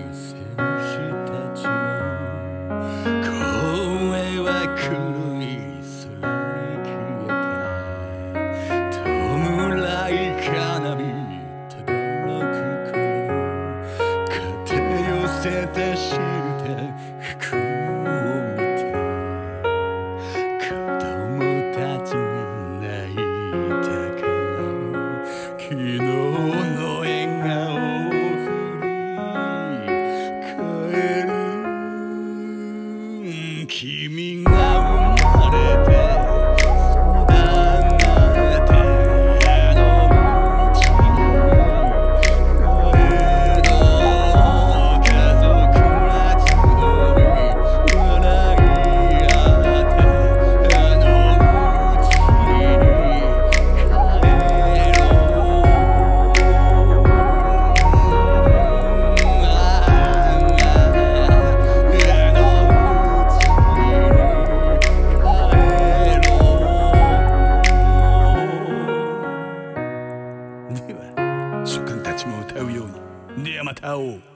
戦士たちの声は黒い空に消えた。弔い花火轟く頃、肩寄せたシルタ服を見て子供たちが泣いたから、昨日の笑顔を振り返る。君が生まれて育ってあの道に声の家族は集い笑い合ってあの道に帰ろう。では主君たちも歌うように。ではまた会おう。